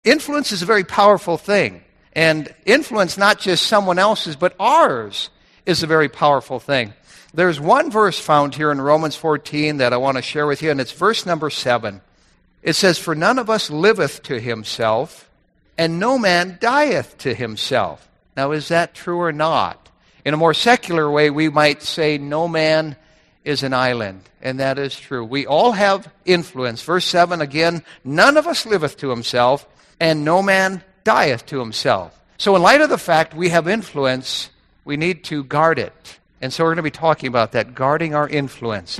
Influence is a very powerful thing. And influence, not just someone else's, but ours, is a very powerful thing. There's one verse found here in Romans 14 that I want to share with you, and it's verse number 7. It says, "For none of us liveth to himself, and no man dieth to himself." Now, is that true or not? In a more secular way, we might say no man is an island, and that is true. We all have influence. Verse 7 again, "None of us liveth to himself, and no man dieth to himself." So in light of the fact we have influence, we need to guard it. And so we're going to be talking about that, guarding our influence.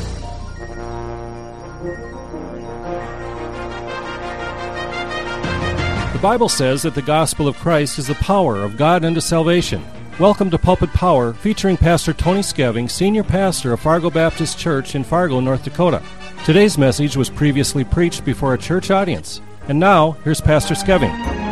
The Bible says that the gospel of Christ is the power of God unto salvation. Welcome to Pulpit Power, featuring Pastor Tony Skeving, Senior Pastor of Fargo Baptist Church in Fargo, North Dakota. Today's message was previously preached before a church audience. And now, here's Pastor Skeving.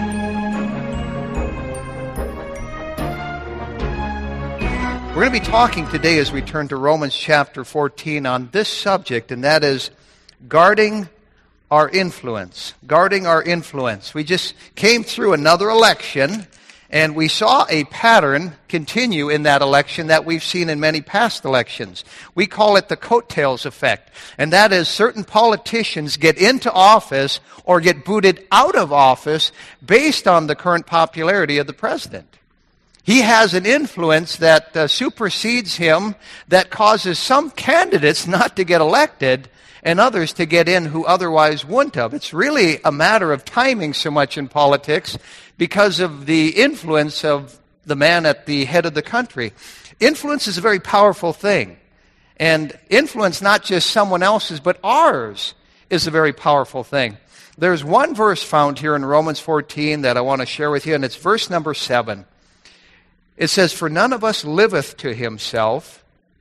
We're going to be talking today as we turn to Romans chapter 14 on this subject, and that is guarding our influence. Guarding our influence. We just came through another election, and we saw a pattern continue in that election that we've seen in many past elections. We call it the coattails effect. And that is certain politicians get into office or get booted out of office based on the current popularity of the president. He has an influence that supersedes him, that causes some candidates not to get elected and others to get in who otherwise wouldn't have. It's really a matter of timing so much in politics because of the influence of the man at the head of the country. Influence is a very powerful thing. And influence, not just someone else's, but ours, is a very powerful thing. There's one verse found here in Romans 14 that I want to share with you, and it's verse number 7. It says, "For none of us liveth to himself,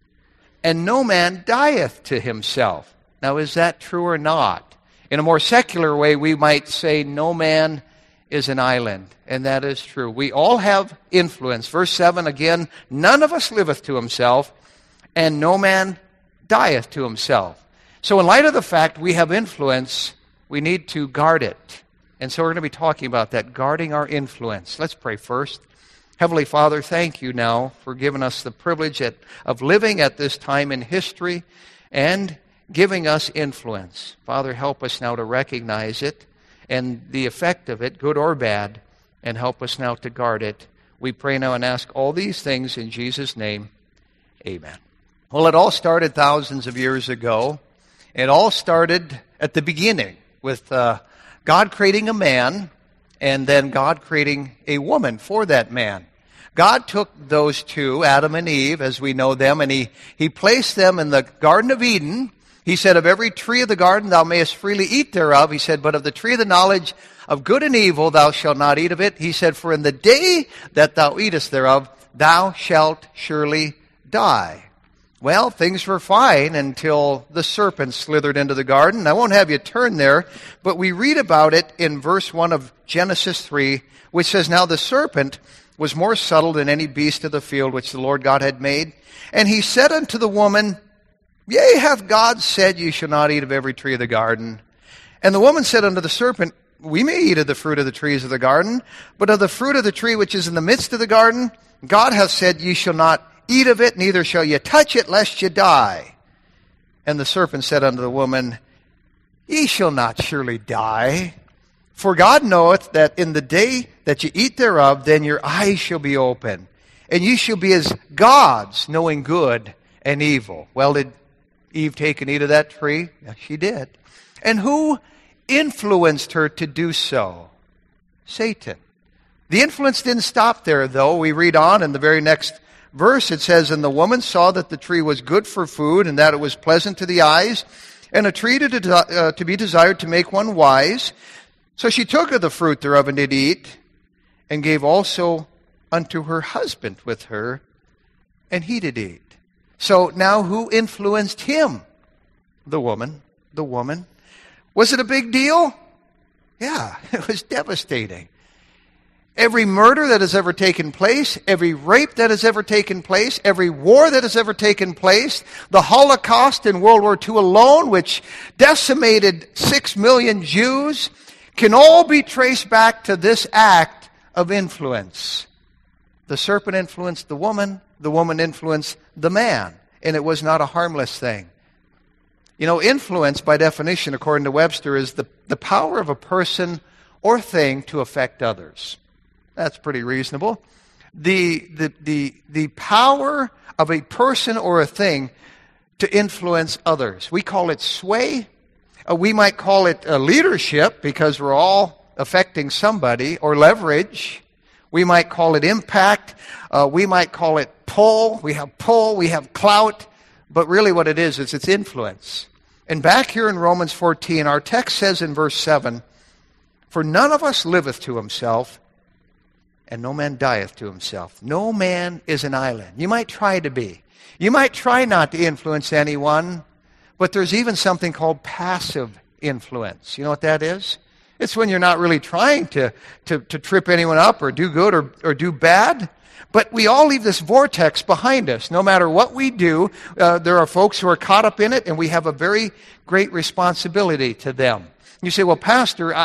and no man dieth to himself." Now, is that true or not? In a more secular way, we might say no man is an island, and that is true. We all have influence. Verse 7 again, "None of us liveth to himself, and no man dieth to himself." So in light of the fact we have influence, we need to guard it. And so we're going to be talking about that, guarding our influence. Let's pray first. Heavenly Father, thank you now for giving us the privilege of living at this time in history and giving us influence. Father, help us now to recognize it and the effect of it, good or bad, and help us now to guard it. We pray now and ask all these things in Jesus' name. Amen. Well, it all started thousands of years ago. It all started at the beginning with God creating a man and then God creating a woman for that man. God took those two, Adam and Eve, as we know them, and he placed them in the Garden of Eden. He said, "Of every tree of the garden thou mayest freely eat thereof." He said, "But of the tree of the knowledge of good and evil thou shalt not eat of it." He said, "For in the day that thou eatest thereof, thou shalt surely die." Well, things were fine until the serpent slithered into the garden. I won't have you turn there, but we read about it in verse 1 of Genesis 3, which says, "Now the serpent was more subtle than any beast of the field which the Lord God had made. And he said unto the woman, Yea, hath God said, Ye shall not eat of every tree of the garden? And the woman said unto the serpent, We may eat of the fruit of the trees of the garden, but of the fruit of the tree which is in the midst of the garden, God hath said, Ye shall not eat of it, neither shall ye touch it, lest ye die. And the serpent said unto the woman, Ye shall not surely die. For God knoweth that in the day that ye eat thereof, then your eyes shall be open, and ye shall be as gods, knowing good and evil. Well, did Eve take and eat of that tree? Yes, she did. And who influenced her to do so? Satan. The influence didn't stop there, though. We read on in the very next verse. It says, And the woman saw that the tree was good for food, and that it was pleasant to the eyes, and a tree to be desired to make one wise. So she took of the fruit thereof and did eat, and gave also unto her husband with her, and he did eat. So now who influenced him? The woman. The woman. Was it a big deal? Yeah, it was devastating. Every murder that has ever taken place, every rape that has ever taken place, every war that has ever taken place, the Holocaust in World War II alone, which decimated 6 million Jews, can all be traced back to this act of influence. The serpent influenced the woman influenced the man, and it was not a harmless thing. You know, influence, by definition, according to Webster, is the power of a person or thing to affect others. That's pretty reasonable. The power of a person or a thing to influence others. We call it sway. We might call it leadership, because we're all affecting somebody, or leverage. We might call it impact. We might call it pull. We have clout. But really what it is it's influence. And back here in Romans 14, our text says in verse 7, "For none of us liveth to himself, and no man dieth to himself." No man is an island. You might try to be. You might try not to influence anyone, but there's even something called passive influence. You know what that is? It's when you're not really trying to trip anyone up or do good or do bad. But we all leave this vortex behind us. No matter what we do, there are folks who are caught up in it, and we have a very great responsibility to them. You say, "Well, Pastor,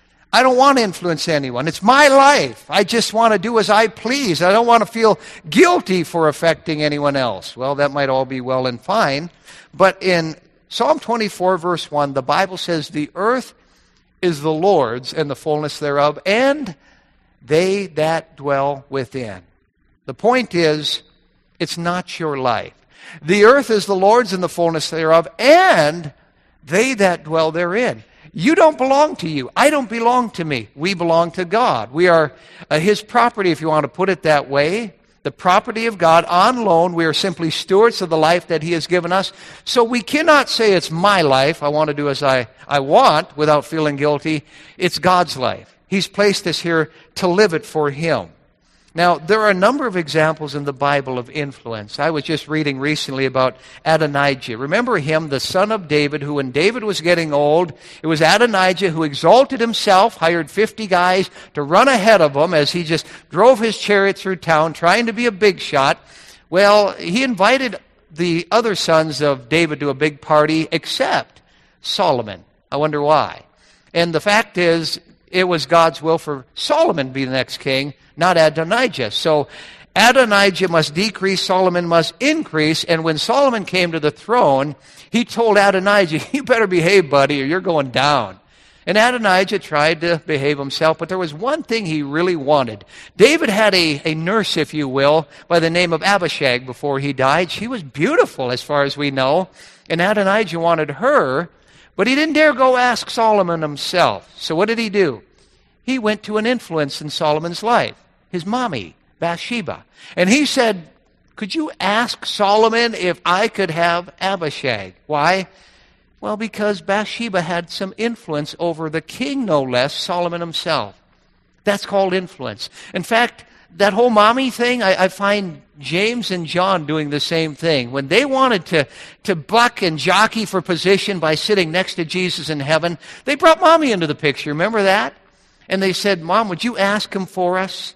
I don't want to influence anyone. It's my life. I just want to do as I please. I don't want to feel guilty for affecting anyone else." Well, that might all be well and fine. But in Psalm 24, verse 1, the Bible says, "The earth is the Lord's, and the fullness thereof, and they that dwell within." The point is, it's not your life. The earth is the Lord's, and the fullness thereof, and they that dwell therein. You don't belong to you. I don't belong to me. We belong to God. We are His property, if you want to put it that way. The property of God on loan. We are simply stewards of the life that He has given us. So we cannot say it's my life. I want to do as I want without feeling guilty. It's God's life. He's placed us here to live it for Him. Now, there are a number of examples in the Bible of influence. I was just reading recently about Adonijah. Remember him, the son of David, who when David was getting old, it was Adonijah who exalted himself, hired 50 guys to run ahead of him as he just drove his chariot through town trying to be a big shot. Well, he invited the other sons of David to a big party except Solomon. I wonder why. And the fact is, it was God's will for Solomon to be the next king, not Adonijah. So Adonijah must decrease, Solomon must increase. And when Solomon came to the throne, he told Adonijah, "You better behave, buddy, or you're going down." And Adonijah tried to behave himself, but there was one thing he really wanted. David had a nurse, if you will, by the name of Abishag before he died. She was beautiful, as far as we know. And Adonijah wanted her, but he didn't dare go ask Solomon himself. So what did he do? He went to an influence in Solomon's life, his mommy, Bathsheba. And he said, "Could you ask Solomon if I could have Abishag?" Why? Well, because Bathsheba had some influence over the king, no less, Solomon himself. That's called influence. In fact, that whole mommy thing, I find James and John doing the same thing. When they wanted to buck and jockey for position by sitting next to Jesus in heaven, they brought mommy into the picture. Remember that? And they said, "Mom, would you ask him for us?"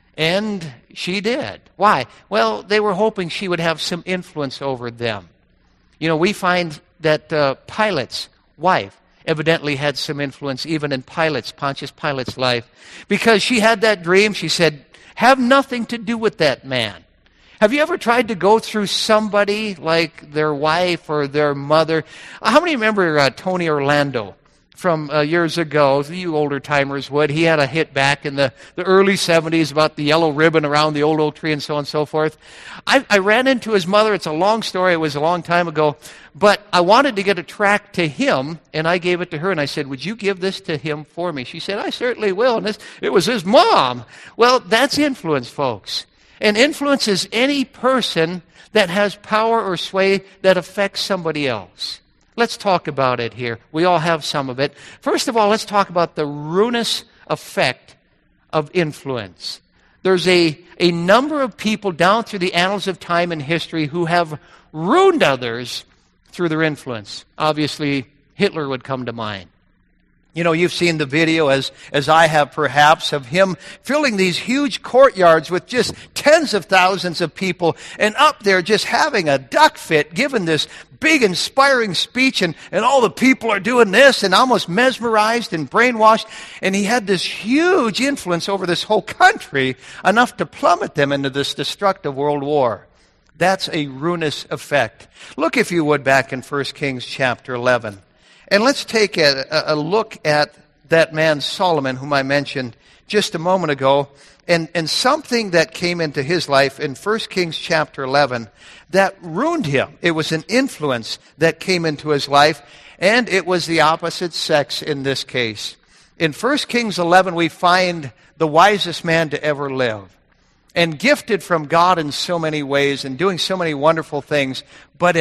And she did. Why? Well, they were hoping she would have some influence over them. You know, we find that Pilate's wife evidently had some influence even in Pontius Pilate's life. Because she had that dream, she said, "Have nothing to do with that man." Have you ever tried to go through somebody like their wife or their mother? How many remember Tony Orlando from years ago? You older timers would. He had a hit back in the early 70s about the yellow ribbon around the old oak tree and so on and so forth. I ran into his mother. It's a long story. It was a long time ago. But I wanted to get a tract to him, and I gave it to her, and I said, "Would you give this to him for me?" She said, "I certainly will." And it was his mom. Well, that's influence, folks. And influence is any person that has power or sway that affects somebody else. Let's talk about it here. We all have some of it. First of all, let's talk about the ruinous effect of influence. There's a number of people down through the annals of time and history who have ruined others through their influence. Obviously, Hitler would come to mind. You know, you've seen the video, as I have perhaps, of him filling these huge courtyards with just tens of thousands of people, and up there just having a duck fit, giving this big inspiring speech, and all the people are doing this and almost mesmerized and brainwashed. And he had this huge influence over this whole country, enough to plummet them into this destructive world war. That's a ruinous effect. Look, if you would, back in 1 Kings chapter 11. And let's take a look at that man Solomon, whom I mentioned just a moment ago, and something that came into his life in 1 Kings chapter 11 that ruined him. It was an influence that came into his life, and it was the opposite sex in this case. In 1 Kings 11, we find the wisest man to ever live, and gifted from God in so many ways and doing so many wonderful things, but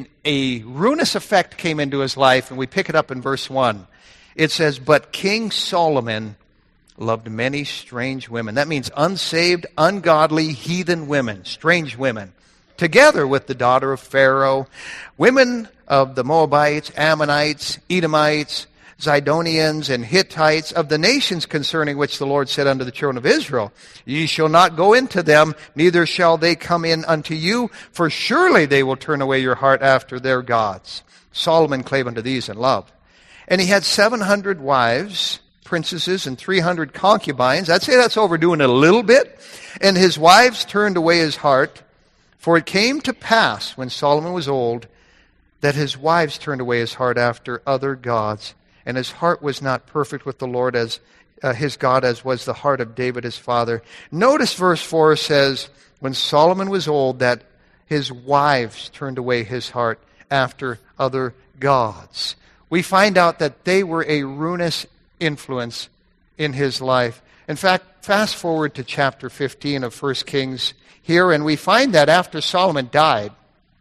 a ruinous effect came into his life, and we pick it up in verse 1. It says, "But King Solomon loved many strange women." That means unsaved, ungodly, heathen women, strange women, together with the daughter of Pharaoh, women of the Moabites, Ammonites, Edomites, Zidonians, and Hittites, of the nations concerning which the Lord said unto the children of Israel, "Ye shall not go into them, neither shall they come in unto you, for surely they will turn away your heart after their gods." Solomon clave unto these in love. And he had 700 wives, princesses, and 300 concubines. I'd say that's overdoing it a little bit. And his wives turned away his heart. For it came to pass, when Solomon was old, that his wives turned away his heart after other gods, and his heart was not perfect with the Lord as his God, as was the heart of David his father. Notice verse 4 says, when Solomon was old, that his wives turned away his heart after other gods. We find out that they were a ruinous influence in his life. In fact, fast forward to chapter 15 of 1 Kings here, and we find that after Solomon died,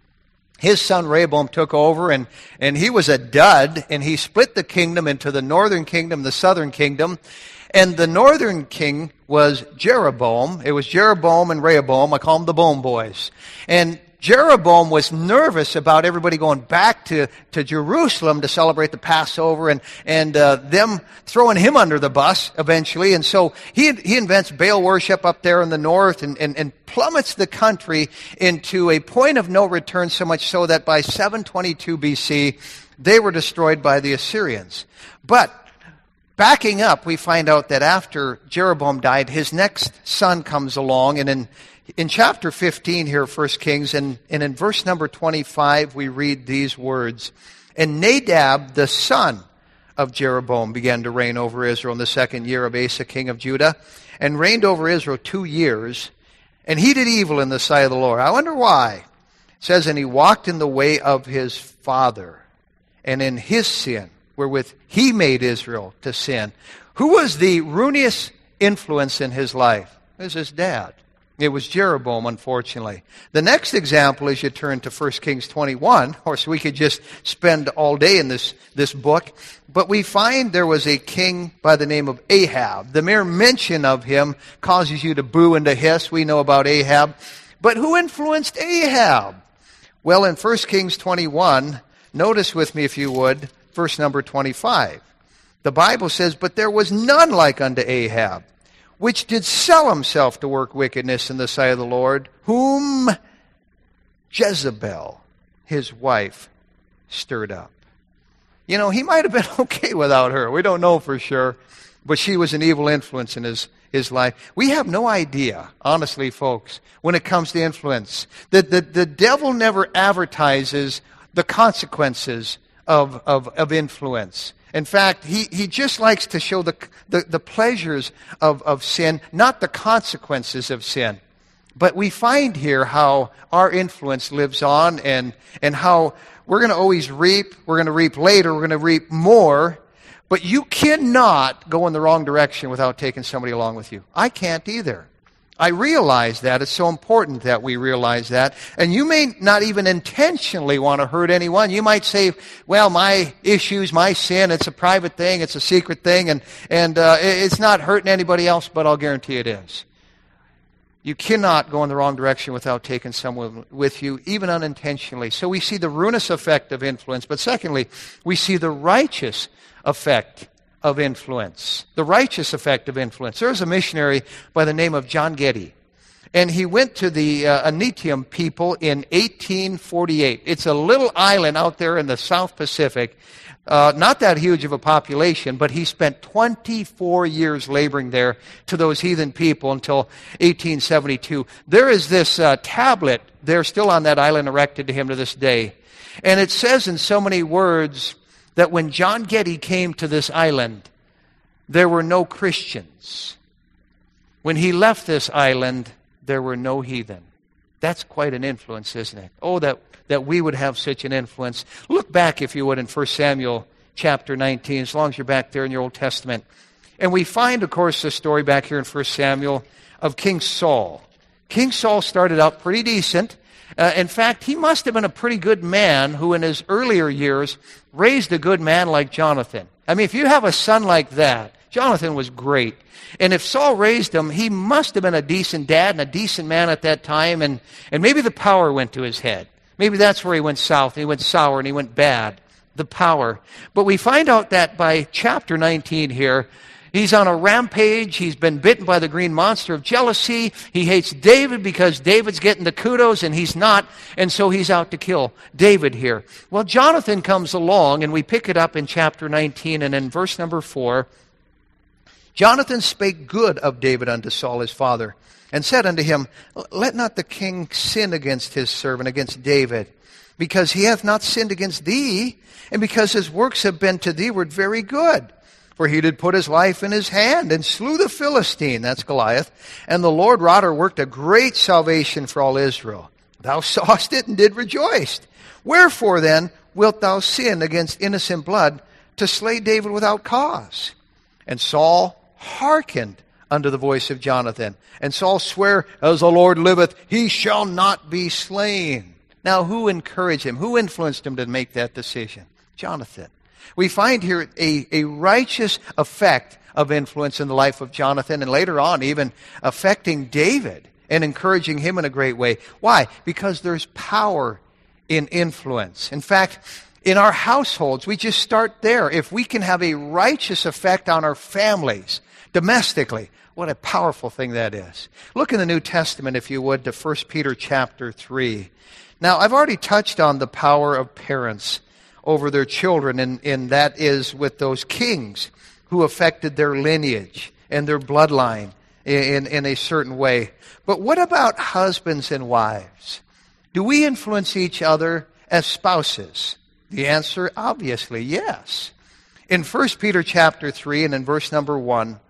his son Rehoboam took over, and he was a dud, and he split the kingdom into the northern kingdom, the southern kingdom. And the northern king was Jeroboam. It was Jeroboam and Rehoboam. I call them the Bone Boys. And Jeroboam was nervous about everybody going back to Jerusalem to celebrate the Passover, and them throwing him under the bus eventually. And so he invents Baal worship up there in the north, and plummets the country into a point of no return, so much so that by 722 BC, they were destroyed by the Assyrians. But backing up, we find out that after Jeroboam died, his next son comes along, and in chapter 15 here, 1 Kings, and in verse number 25, we read these words. "And Nadab, the son of Jeroboam, began to reign over Israel in the 2nd year of Asa, king of Judah, and reigned over Israel 2 years. And he did evil in the sight of the Lord." I wonder why. It says, "And he walked in the way of his father, and in his sin, wherewith he made Israel to sin." Who was the ruinous influence in his life? It was his dad. It was Jeroboam, unfortunately. The next example, as you turn to 1 Kings 21, of course, we could just spend all day in this book, but we find there was a king by the name of Ahab. The mere mention of him causes you to boo and to hiss. We know about Ahab. But who influenced Ahab? Well, in 1 Kings 21, notice with me, if you would, verse number 25. The Bible says, "But there was none like unto Ahab, which did sell himself to work wickedness in the sight of the Lord, whom Jezebel, his wife, stirred up." You know, he might have been okay without her. We don't know for sure. But she was an evil influence in his life. We have no idea, honestly, folks, when it comes to influence. The devil never advertises the consequences of influence. In fact, he just likes to show the pleasures of sin, not the consequences of sin. But we find here how our influence lives on, and how we're going to always reap. We're going to reap later. We're going to reap more. But you cannot go in the wrong direction without taking somebody along with you. I can't either. I realize that. It's so important that we realize that. And you may not even intentionally want to hurt anyone. You might say, well, my issues, my sin, it's a private thing, it's a secret thing, and it's not hurting anybody else, but I'll guarantee it is. You cannot go in the wrong direction without taking someone with you, even unintentionally. So we see the ruinous effect of influence. But secondly, we see the righteous effect of influence, the righteous effect of influence. There was a missionary by the name of John Getty, and he went to the Anitium people in 1848. It's a little island out there in the South Pacific, not that huge of a population, but he spent 24 years laboring there to those heathen people until 1872. There is this tablet there still on that island erected to him to this day. And it says in so many words that when John Getty came to this island, there were no Christians. When he left this island, there were no heathen. That's quite an influence, isn't it? Oh, that we would have such an influence. Look back, if you would, in 1 Samuel chapter 19, as long as you're back there in your Old Testament. And we find, of course, the story back here in 1 Samuel of King Saul. King Saul started out pretty decent. In fact, he must have been a pretty good man who in his earlier years raised a good man like Jonathan. I mean, if you have a son like that, Jonathan was great. And if Saul raised him, he must have been a decent dad and a decent man at that time, and maybe the power went to his head. Maybe that's where he went south, and he went sour, and he went bad, the power. But we find out that by chapter 19 here, he's on a rampage. He's been bitten by the green monster of jealousy. He hates David because David's getting the kudos and he's not, and so he's out to kill David here. Well, Jonathan comes along, and we pick it up in chapter 19, and in verse number 4, Jonathan spake good of David unto Saul his father, and said unto him, Let not the king sin against his servant, against David, because he hath not sinned against thee, and because his works have been to thee were very good. For he did put his life in his hand, and slew the Philistine, that's Goliath, and the Lord wrought or worked a great salvation for all Israel. Thou sawest it, and did rejoice. Wherefore then wilt thou sin against innocent blood, to slay David without cause? And Saul hearkened unto the voice of Jonathan. And Saul sware, As the Lord liveth, he shall not be slain. Now, who encouraged him? Who influenced him to make that decision? Jonathan. We find here a righteous effect of influence in the life of Jonathan, and later on even affecting David and encouraging him in a great way. Why? Because there's power in influence. In fact, in our households, we just start there. If we can have a righteous effect on our families, domestically, what a powerful thing that is. Look in the New Testament, if you would, to 1 Peter chapter 3. Now, I've already touched on the power of parents over their children, and that is with those kings who affected their lineage and their bloodline in a certain way. But what about husbands and wives? Do we influence each other as spouses? The answer, obviously, yes. In 1 Peter chapter 3 and in verse number 1,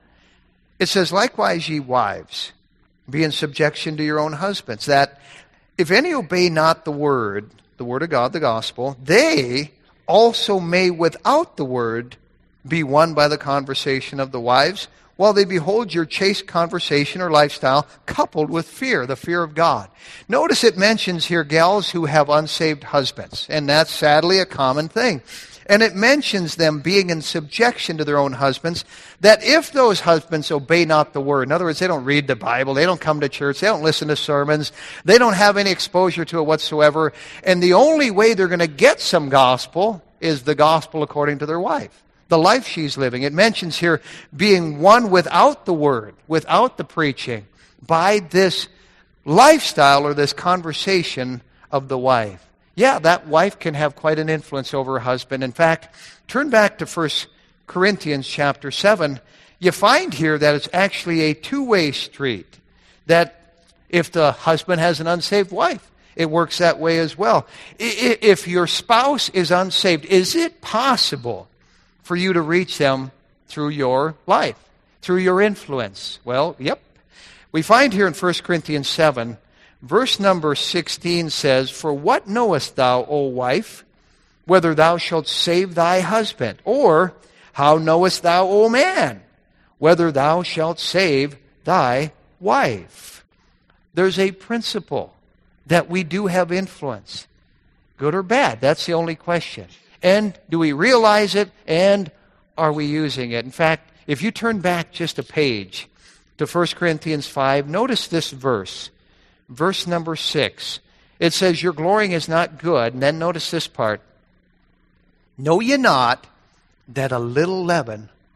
it says, Likewise, ye wives, be in subjection to your own husbands, that if any obey not the word of God, the gospel, they also may without the word be won by the conversation of the wives, while they behold your chaste conversation or lifestyle coupled with fear, the fear of God. Notice it mentions here gals who have unsaved husbands, and that's sadly a common thing. And it mentions them being in subjection to their own husbands, that if those husbands obey not the word, in other words, they don't read the Bible, they don't come to church, they don't listen to sermons, they don't have any exposure to it whatsoever, and the only way they're going to get some gospel is the gospel according to their wife, the life she's living. It mentions here being one without the word, without the preaching, by this lifestyle or this conversation of the wife. Yeah, that wife can have quite an influence over her husband. In fact, turn back to 1 Corinthians chapter 7. You find here that it's actually a two-way street. That if the husband has an unsaved wife, it works that way as well. If your spouse is unsaved, is it possible for you to reach them through your life, through your influence? Well, yep. We find here in 1 Corinthians 7, verse number 16 says, For what knowest thou, O wife, whether thou shalt save thy husband? Or how knowest thou, O man, whether thou shalt save thy wife? There's a principle that we do have influence. Good or bad, that's the only question. And do we realize it, and are we using it? In fact, if you turn back just a page to 1 Corinthians 5, notice this verse. Verse number 6. It says, Your glorying is not good. And then notice this part. Know ye not that a little leaven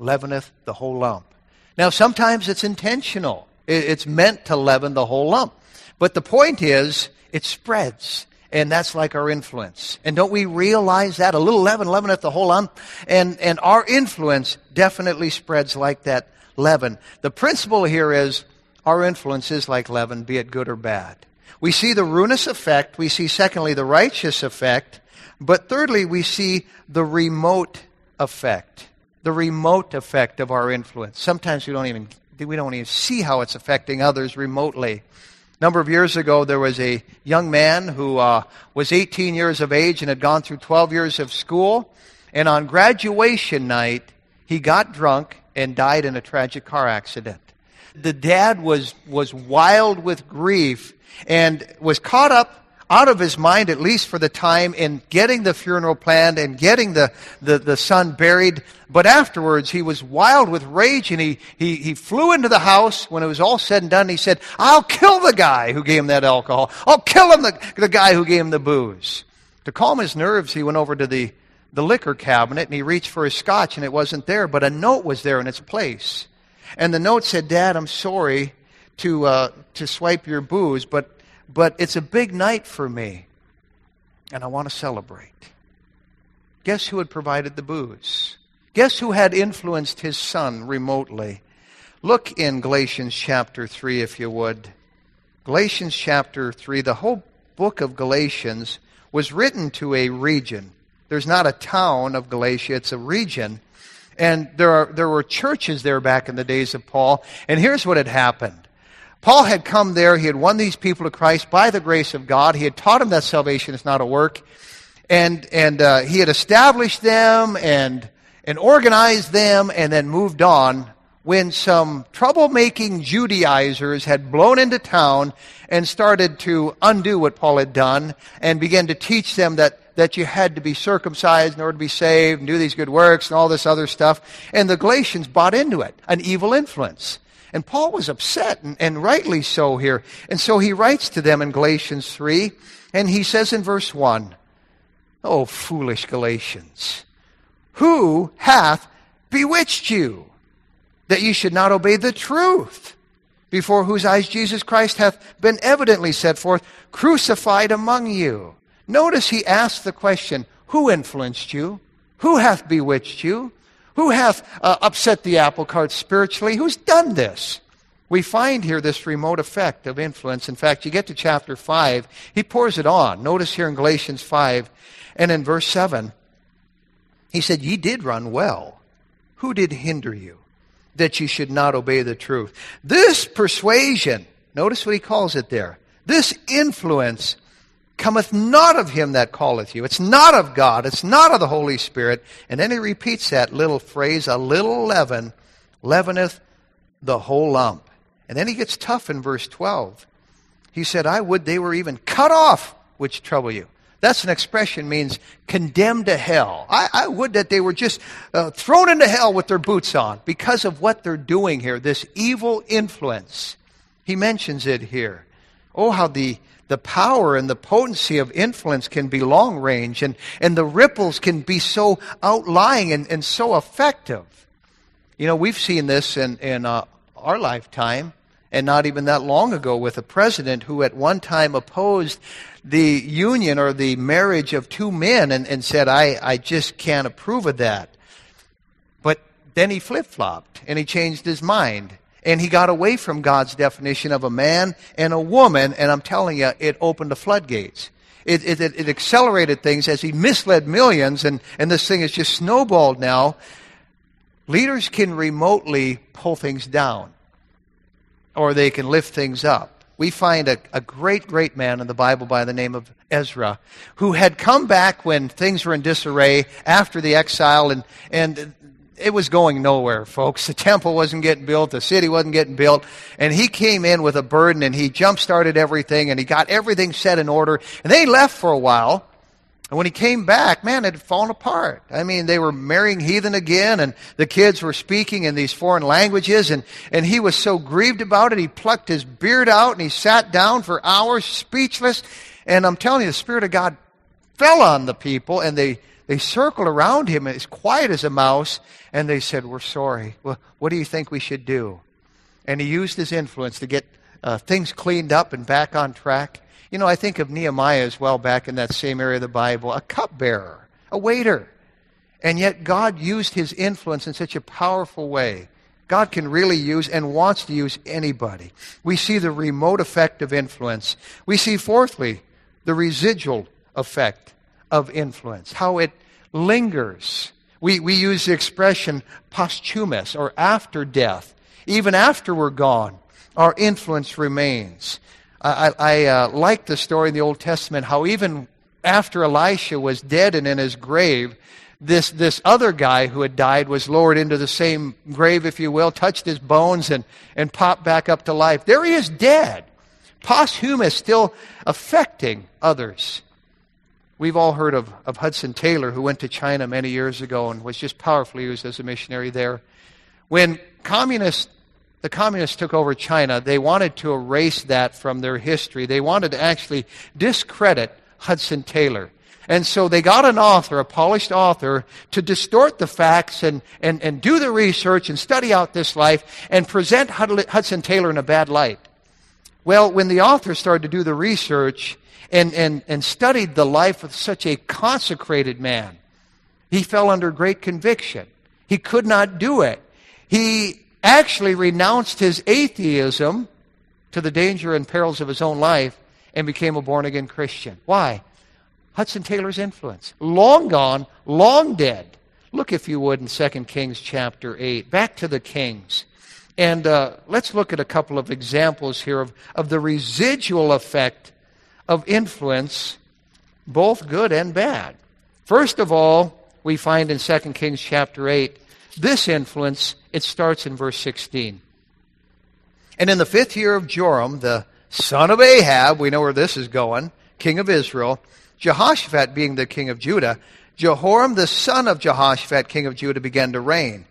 leaveneth the whole lump. Now, sometimes it's intentional. It's meant to leaven the whole lump. But the point is, it spreads. And that's like our influence. And don't we realize that? A little leaven leaveneth the whole lump. And our influence definitely spreads like that leaven. The principle here is our influence is like leaven, be it good or bad. We see the ruinous effect. We see, secondly, the righteous effect. But thirdly, we see the remote effect. The remote effect of our influence. Sometimes we don't even see how it's affecting others remotely. A number of years ago, there was a young man who was 18 years of age and had gone through 12 years of school. And on graduation night, he got drunk and died in a tragic car accident. The dad was wild with grief and was caught up out of his mind, at least for the time, in getting the funeral planned and getting the son buried. But afterwards, he was wild with rage, and he flew into the house when it was all said and done. He said, I'll kill the guy who gave him that alcohol. I'll kill him, the guy who gave him the booze. To calm his nerves, he went over to the liquor cabinet, and he reached for his scotch, and it wasn't there, but a note was there in its place. And the note said, Dad, I'm sorry to swipe your booze, but it's a big night for me, and I want to celebrate. Guess who had provided the booze? Guess who had influenced his son remotely? Look in Galatians chapter 3, if you would. Galatians chapter 3, the whole book of Galatians was written to a region. There's not a town of Galatia, it's a region. And there were churches there back in the days of Paul, and here's what had happened. Paul had come there. He had won these people to Christ by the grace of God. He had taught them that salvation is not a work. And he had established them and organized them and then moved on when some troublemaking Judaizers had blown into town and started to undo what Paul had done and began to teach them that you had to be circumcised in order to be saved and do these good works and all this other stuff. And the Galatians bought into it, an evil influence. And Paul was upset, and rightly so here. And so he writes to them in Galatians 3, and he says in verse 1, "O foolish Galatians, who hath bewitched you, that ye should not obey the truth, before whose eyes Jesus Christ hath been evidently set forth, crucified among you?" Notice he asks the question, who influenced you? Who hath bewitched you? Who hath upset the apple cart spiritually? Who's done this? We find here this remote effect of influence. In fact, you get to chapter 5, he pours it on. Notice here in Galatians 5 and in verse 7, he said, "Ye did run well. Who did hinder you, that ye should not obey the truth?" This persuasion, notice what he calls it there, this influence cometh not of him that calleth you. It's not of God. It's not of the Holy Spirit. And then he repeats that little phrase, a little leaven leaveneth the whole lump. And then he gets tough in verse 12. He said, "I would they were even cut off which trouble you." That's an expression means condemned to hell. I would that they were just thrown into hell with their boots on because of what they're doing here, this evil influence. He mentions it here. Oh, how the power and the potency of influence can be long range, and the ripples can be so outlying and so effective. You know, we've seen this in our lifetime, and not even that long ago, with a president who at one time opposed the union or the marriage of two men and said, I just can't approve of that. But then he flip-flopped and he changed his mind. And he got away from God's definition of a man and a woman, and I'm telling you, it opened the floodgates. It accelerated things as he misled millions, and this thing has just snowballed now. Leaders can remotely pull things down, or they can lift things up. We find a great, great man in the Bible by the name of Ezra, who had come back when things were in disarray after the exile, and it was going nowhere, folks. The temple wasn't getting built. The city wasn't getting built. And he came in with a burden, and he jump-started everything, and he got everything set in order. And they left for a while. And when he came back, man, it had fallen apart. I mean, they were marrying heathen again, and the kids were speaking in these foreign languages, and he was so grieved about it, he plucked his beard out, and he sat down for hours, speechless. And I'm telling you, the Spirit of God fell on the people, and they they circled around him as quiet as a mouse, and they said, "We're sorry. Well, what do you think we should do?" And he used his influence to get things cleaned up and back on track. You know, I think of Nehemiah as well, back in that same area of the Bible, a cupbearer, a waiter. And yet God used his influence in such a powerful way. God can really use and wants to use anybody. We see the remote effect of influence. We see, fourthly, the residual effect of influence, how it lingers. We use the expression posthumous, or after death. Even after we're gone, our influence remains. I like the story in the Old Testament, how even after Elisha was dead and in his grave, this other guy who had died was lowered into the same grave, if you will, touched his bones and popped back up to life. There he is, dead. Posthumous, still affecting others. We've all heard of Hudson Taylor, who went to China many years ago and was just powerfully used as a missionary there. When the communists took over China, they wanted to erase that from their history. They wanted to actually discredit Hudson Taylor. And so they got an author, a polished author, to distort the facts and do the research and study out this life and present Hudson Taylor in a bad light. Well, when the author started to do the research and studied the life of such a consecrated man, he fell under great conviction. He could not do it. He actually renounced his atheism to the danger and perils of his own life and became a born-again Christian. Why? Hudson Taylor's influence. Long gone, long dead. Look, if you would, in 2 Kings chapter 8. Back to the kings. And let's look at a couple of examples here of the residual effect of influence, both good and bad. First of all, we find in 2 Kings chapter 8, this influence, it starts in verse 16. "And in the 5th year of Joram, the son of Ahab," we know where this is going, king of Israel, "Jehoshaphat being the king of Judah, Jehoram the son of Jehoshaphat, king of Judah, began to reign.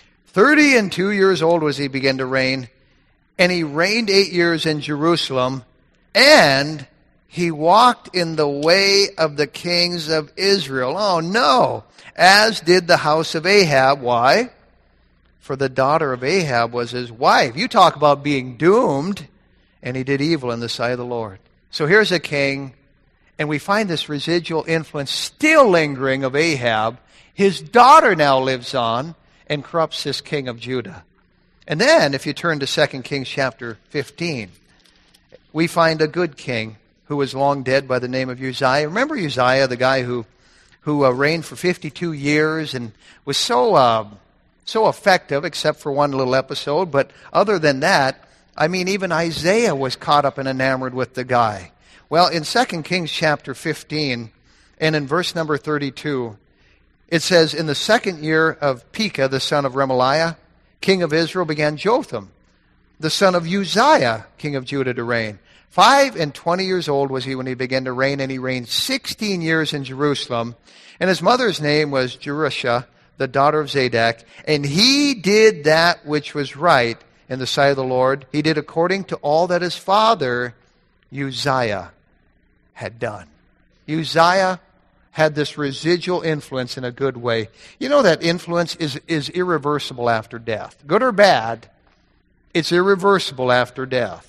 32 years old was he began to reign, and he reigned 8 years in Jerusalem, and he walked in the way of the kings of Israel." Oh no! "As did the house of Ahab." Why? "For the daughter of Ahab was his wife." You talk about being doomed. "And he did evil in the sight of the Lord." So here's a king, and we find this residual influence still lingering of Ahab. His daughter now lives on and corrupts this king of Judah. And then, if you turn to 2 Kings chapter 15, we find a good king who was long dead by the name of Uzziah. Remember Uzziah, the guy who reigned for 52 years and was so effective, except for one little episode. But other than that, I mean, even Isaiah was caught up and enamored with the guy. Well, in 2 Kings chapter 15, and in verse number 32, it says, "In the 2nd year of Pekah, the son of Remaliah, king of Israel, began Jotham, the son of Uzziah, king of Judah, to reign. 25 years old was he when he began to reign, and he reigned 16 years in Jerusalem. And his mother's name was Jerusha, the daughter of Zadok. And he did that which was right in the sight of the Lord. He did according to all that his father Uzziah had done." Uzziah had this residual influence in a good way. You know that influence is irreversible after death. Good or bad, it's irreversible after death.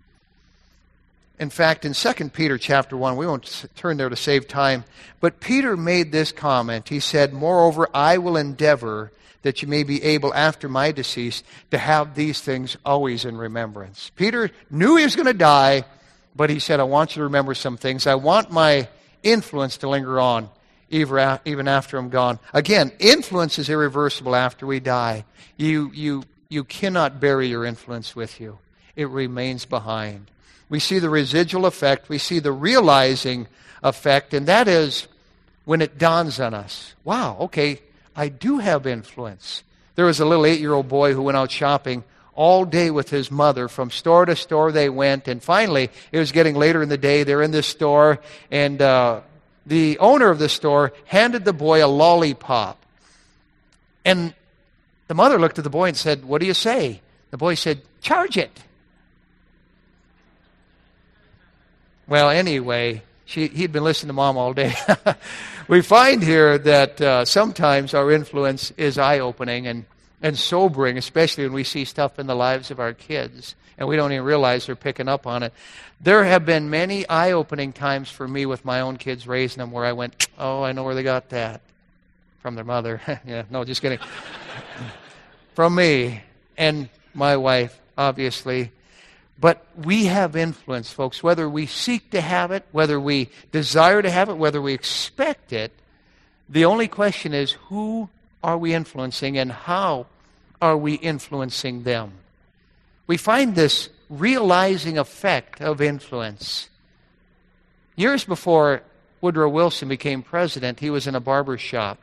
In fact, in 2 Peter chapter 1, we won't turn there to save time, but Peter made this comment. He said, "Moreover, I will endeavor that you may be able after my decease to have these things always in remembrance." Peter knew he was going to die, but he said, "I want you to remember some things. I want my influence to linger on even after I'm gone." Again, influence is irreversible after we die. You cannot bury your influence with you. It remains behind. We see the residual effect. We see the realizing effect, and that is when it dawns on us. Wow, okay, I do have influence. There was a little 8-year-old boy who went out shopping all day with his mother. From store to store they went, and finally, it was getting later in the day. They're in this store, and the owner of the store handed the boy a lollipop. And the mother looked at the boy and said, "What do you say?" The boy said, "Charge it." Well, anyway, he'd been listening to Mom all day. We find here that sometimes our influence is eye-opening and sobering, especially when we see stuff in the lives of our kids, and we don't even realize they're picking up on it. There have been many eye-opening times for me with my own kids raising them where I went, oh, I know where they got that. From their mother. Yeah, no, just kidding. From me and my wife, obviously. But we have influence, folks, whether we seek to have it, whether we desire to have it, whether we expect it. The only question is, who are we influencing and how are we influencing them? We find this realizing effect of influence. Years before Woodrow Wilson became president, he was in a barber shop.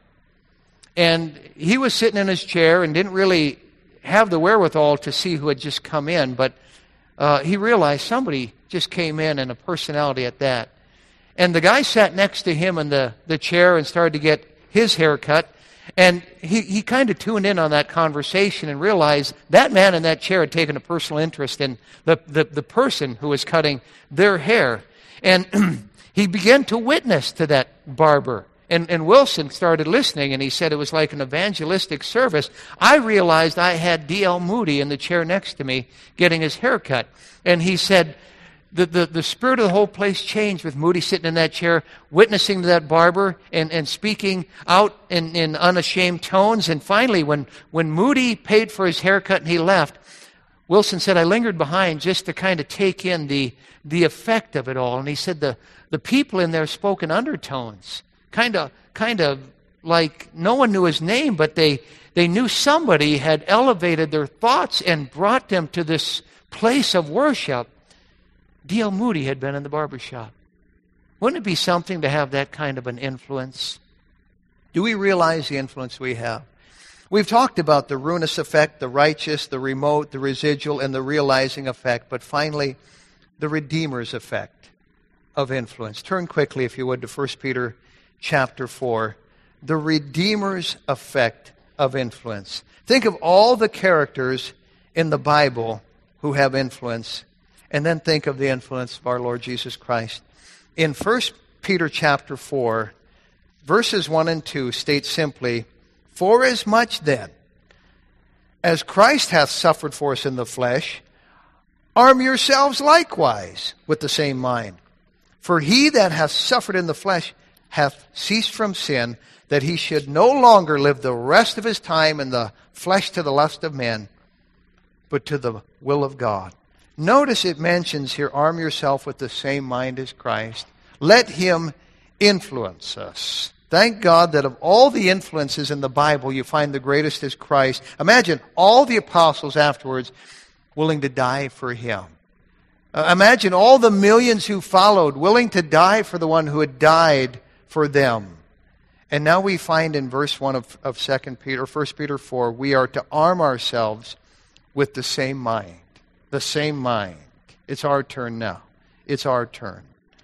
And he was sitting in his chair and didn't really have the wherewithal to see who had just come in, but he realized somebody just came in, and a personality at that. And the guy sat next to him in the chair and started to get his hair cut, and he kind of tuned in on that conversation and realized that man in that chair had taken a personal interest in the person who was cutting their hair. And he began to witness to that barber. And Wilson started listening, and he said it was like an evangelistic service. I realized I had D.L. Moody in the chair next to me getting his hair cut. And he said the spirit of the whole place changed with Moody sitting in that chair, witnessing to that barber and speaking out in unashamed tones. And finally, when Moody paid for his haircut and he left, Wilson said, I lingered behind just to kind of take in the effect of it all. And he said the people in there spoke in undertones. Kind of like no one knew his name, but they knew somebody had elevated their thoughts and brought them to this place of worship. D.L. Moody had been in the barbershop. Wouldn't it be something to have that kind of an influence? Do we realize the influence we have? We've talked about the ruinous effect, the righteous, the remote, the residual, and the realizing effect, but finally, the Redeemer's effect of influence. Turn quickly, if you would, to 1 Peter chapter 4, the Redeemer's effect of influence. Think of all the characters in the Bible who have influence, and then think of the influence of our Lord Jesus Christ. In 1 Peter chapter 4, verses 1 and 2 state simply, Forasmuch then, as Christ hath suffered for us in the flesh, arm yourselves likewise with the same mind. For he that hath suffered in the flesh hath ceased from sin, that he should no longer live the rest of his time in the flesh to the lust of men, but to the will of God. Notice it mentions here, arm yourself with the same mind as Christ. Let him influence us. Thank God that of all the influences in the Bible, you find the greatest is Christ. Imagine all the apostles afterwards willing to die for him. Imagine all the millions who followed willing to die for the one who had died for them. And now we find in verse 1 of 2 Peter, 1 Peter 4, we are to arm ourselves with the same mind. The same mind. It's our turn now. It's our turn.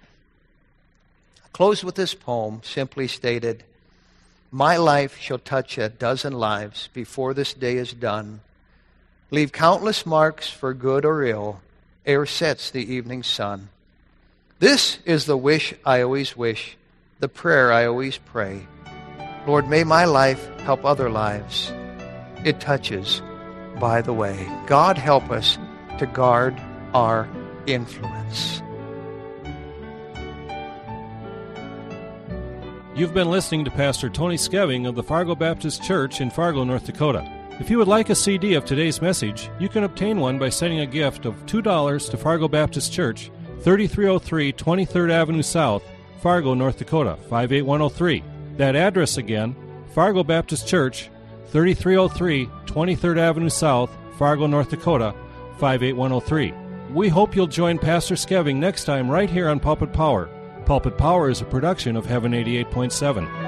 Close with this poem, simply stated, my life shall touch 12 lives before this day is done. Leave countless marks for good or ill, ere sets the evening sun. This is the wish I always wish, the prayer I always pray. Lord, may my life help other lives it touches by the way. God help us to guard our influence. You've been listening to Pastor Tony Skeving of the Fargo Baptist Church in Fargo, North Dakota. If you would like a CD of today's message, you can obtain one by sending a gift of $2 to Fargo Baptist Church, 3303 23rd Avenue South, Fargo, North Dakota, 58103. That address again, Fargo Baptist Church, 3303 23rd Avenue South, Fargo, North Dakota, 58103. We hope you'll join Pastor Skeving next time right here on Pulpit Power. Pulpit Power is a production of Heaven 88.7.